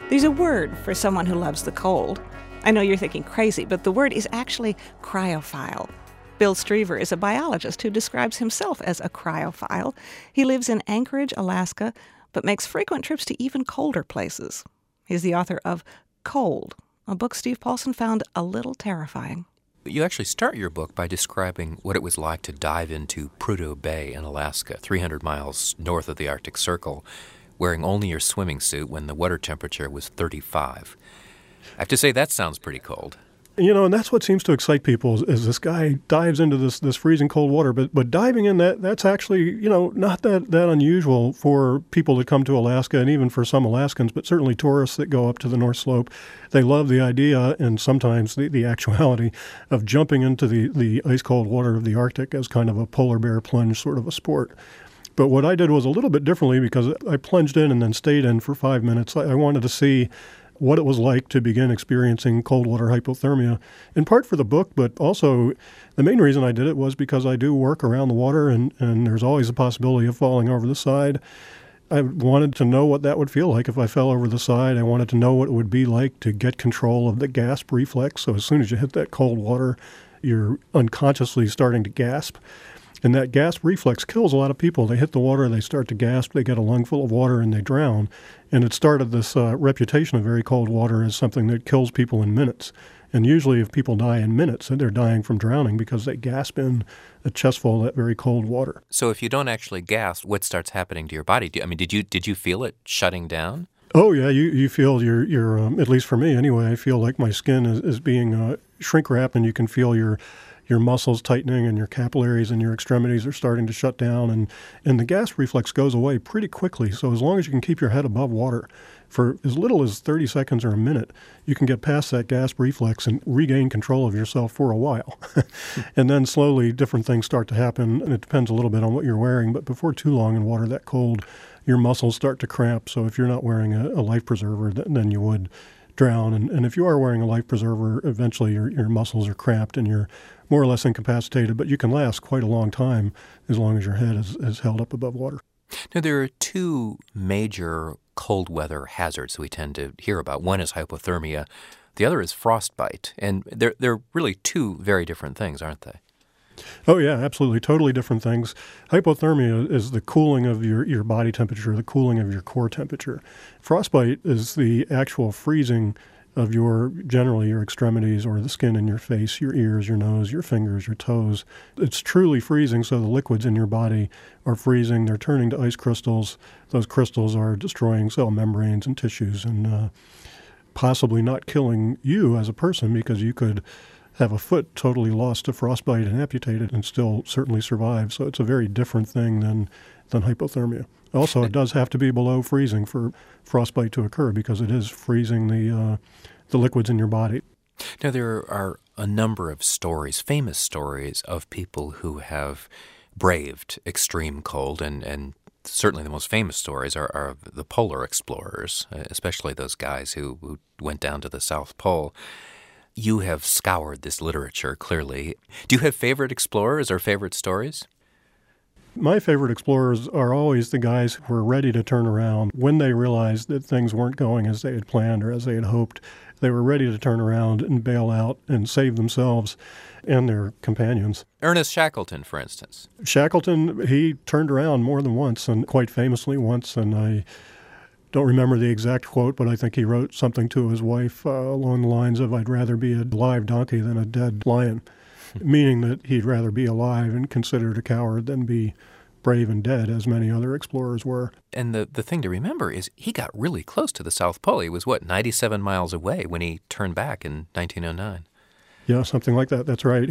There's a word for someone who loves the cold. I know you're thinking crazy, but the word is actually cryophile. Bill Striever is a biologist who describes himself as a cryophile. He lives in Anchorage, Alaska, but makes frequent trips to even colder places. He's the author of Cold, a book Steve Paulson found a little terrifying. You actually start your book by describing what it was like to dive into Prudhoe Bay in Alaska, 300 miles north of the Arctic Circle, wearing only your swimming suit when the water temperature was 35. I have to say, that sounds pretty cold. You know, and that's what seems to excite people is this guy dives into this freezing cold water. But diving in, that's actually, you know, not that unusual for people that come to Alaska, and even for some Alaskans, but certainly tourists that go up to the North Slope. They love the idea and sometimes the actuality of jumping into the ice-cold water of the Arctic as kind of a polar bear plunge sort of a sport. But what I did was a little bit differently because I plunged in and then stayed in for 5 minutes. I wanted to see what it was like to begin experiencing cold water hypothermia, in part for the book, but also the main reason I did it was because I do work around the water and there's always a possibility of falling over the side. I wanted to know what that would feel like if I fell over the side. I wanted to know what it would be like to get control of the gasp reflex. So as soon as you hit that cold water, you're unconsciously starting to gasp. And that gasp reflex kills a lot of people. They hit the water, they start to gasp, they get a lungful of water, and they drown. And it started this reputation of very cold water as something that kills people in minutes. And usually if people die in minutes, they're dying from drowning because they gasp in a chestful of that very cold water. So if you don't actually gasp, what starts happening to your body? Did you feel it shutting down? Oh, yeah, you feel your at least for me anyway, I feel like my skin is being shrink-wrapped, and you can feel your muscles tightening and your capillaries and your extremities are starting to shut down, and the gasp reflex goes away pretty quickly. So as long as you can keep your head above water for as little as 30 seconds or a minute, you can get past that gasp reflex and regain control of yourself for a while. And then slowly different things start to happen, and it depends a little bit on what you're wearing, but before too long in water that cold, your muscles start to cramp. So if you're not wearing a life preserver, then you would drown. And if you are wearing a life preserver, eventually your muscles are cramped and you're more or less incapacitated, but you can last quite a long time as long as your head is held up above water. Now, there are two major cold weather hazards we tend to hear about. One is hypothermia. The other is frostbite. And they're really two very different things, aren't they? Oh, yeah, absolutely. Totally different things. Hypothermia is the cooling of your body temperature, the cooling of your core temperature. Frostbite is the actual freezing of generally your extremities or the skin in your face, your ears, your nose, your fingers, your toes. It's truly freezing, so the liquids in your body are freezing. They're turning to ice crystals. Those crystals are destroying cell membranes and tissues and possibly not killing you as a person, because you could have a foot totally lost to frostbite and amputated and still certainly survive. So it's a very different thing than hypothermia. Also, it does have to be below freezing for frostbite to occur because it is freezing the liquids in your body. Now, there are a number of stories, famous stories, of people who have braved extreme cold, and certainly the most famous stories are the polar explorers, especially those guys who went down to the South Pole. You have scoured this literature, clearly. Do you have favorite explorers or favorite stories? My favorite explorers are always the guys who were ready to turn around when they realized that things weren't going as they had planned or as they had hoped. They were ready to turn around and bail out and save themselves and their companions. Ernest Shackleton, for instance. Shackleton, he turned around more than once, and quite famously once, and I don't remember the exact quote, but I think he wrote something to his wife along the lines of, "I'd rather be a live donkey than a dead lion," meaning that he'd rather be alive and considered a coward than be brave and dead, as many other explorers were. And the thing to remember is he got really close to the South Pole. He was, 97 miles away when he turned back in 1909? Yeah, something like that. That's right.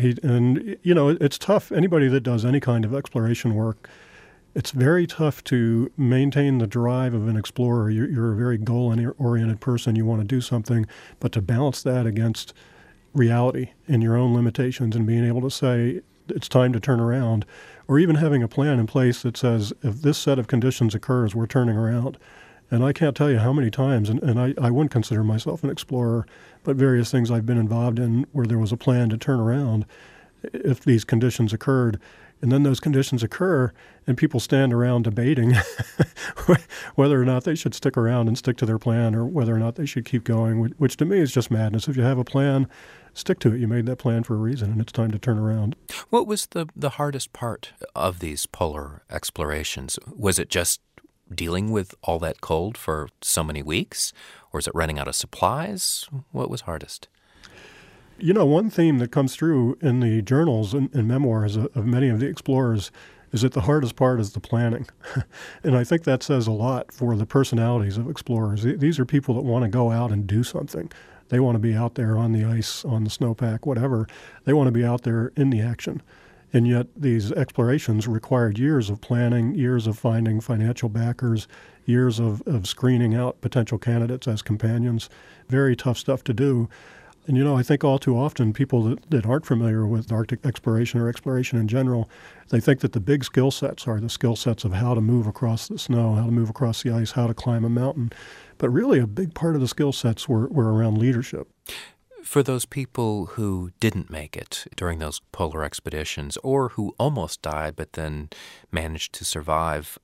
It's tough. Anybody that does any kind of exploration work, it's very tough to maintain the drive of an explorer. You're a very goal-oriented person. You want to do something, but to balance that against reality and your own limitations and being able to say, it's time to turn around, or even having a plan in place that says, if this set of conditions occurs, we're turning around. And I can't tell you how many times, and I wouldn't consider myself an explorer, but various things I've been involved in where there was a plan to turn around. if these conditions occurred. And then those conditions occur, and people stand around debating whether or not they should stick around and stick to their plan, or whether or not they should keep going, which to me is just madness. If you have a plan, stick to it. You made that plan for a reason, and it's time to turn around. What was the hardest part of these polar explorations? Was it just dealing with all that cold for so many weeks? Or is it running out of supplies? What was hardest? You know, one theme that comes through in the journals and memoirs of many of the explorers is that the hardest part is the planning. And I think that says a lot for the personalities of explorers. These are people that want to go out and do something. They want to be out there on the ice, on the snowpack, whatever. They want to be out there in the action. And yet these explorations required years of planning, years of finding financial backers, years of screening out potential candidates as companions. Very tough stuff to do. And, you know, I think all too often people that aren't familiar with Arctic exploration or exploration in general, they think that the big skill sets are the skill sets of how to move across the snow, how to move across the ice, how to climb a mountain. But really a big part of the skill sets were around leadership. For those people who didn't make it during those polar expeditions, or who almost died but then managed to survive,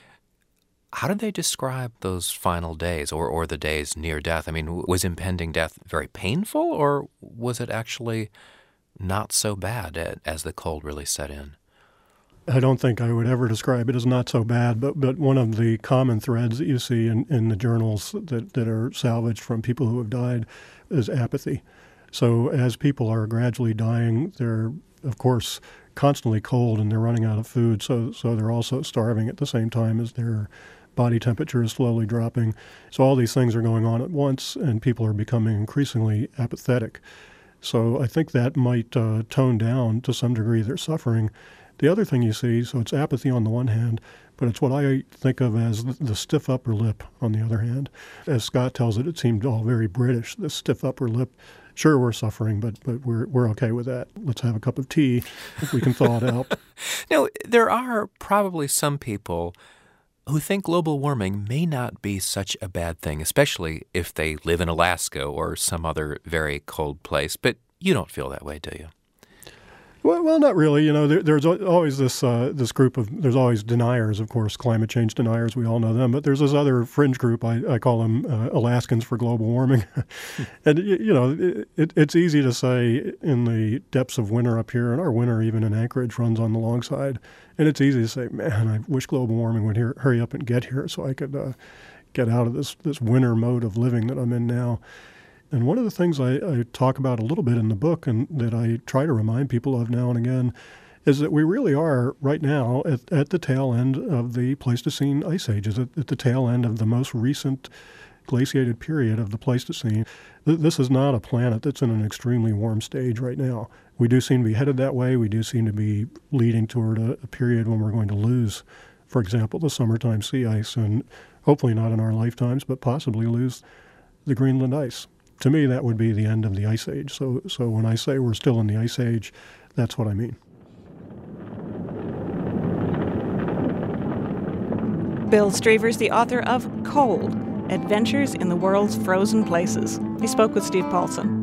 how did they describe those final days or the days near death? I mean, was impending death very painful, or was it actually not so bad as the cold really set in? I don't think I would ever describe it as not so bad, but one of the common threads that you see in the journals that are salvaged from people who have died is apathy. So as people are gradually dying, they're, of course, constantly cold and they're running out of food, so they're also starving at the same time as their body temperature is slowly dropping. So all these things are going on at once, and people are becoming increasingly apathetic. So I think that might tone down to some degree their suffering. The other thing you see, so it's apathy on the one hand, but it's what I think of as the stiff upper lip on the other hand. As Scott tells it, it seemed all very British, this stiff upper lip. Sure, we're suffering, but we're okay with that. Let's have a cup of tea if we can thaw it out. Now, there are probably some people who think global warming may not be such a bad thing, especially if they live in Alaska or some other very cold place. But you don't feel that way, do you? Well, not really. You know, there's always this group of, there's always deniers, of course, climate change deniers. We all know them. But there's this other fringe group. I call them Alaskans for global warming. And, you know, it's easy to say in the depths of winter up here, and our winter even in Anchorage runs on the long side. And it's easy to say, man, I wish global warming would hurry up and get here so I could get out of this winter mode of living that I'm in now. And one of the things I talk about a little bit in the book, and that I try to remind people of now and again, is that we really are right now at the tail end of the Pleistocene ice ages, at the tail end of the most recent glaciated period of the Pleistocene. This is not a planet that's in an extremely warm stage right now. We do seem to be headed that way. We do seem to be leading toward a period when we're going to lose, for example, the summertime sea ice, and hopefully not in our lifetimes, but possibly lose the Greenland ice. To me, that would be the end of the Ice Age. So when I say we're still in the Ice Age, that's what I mean. Bill Striever's the author of Cold, Adventures in the World's Frozen Places. He spoke with Steve Paulson.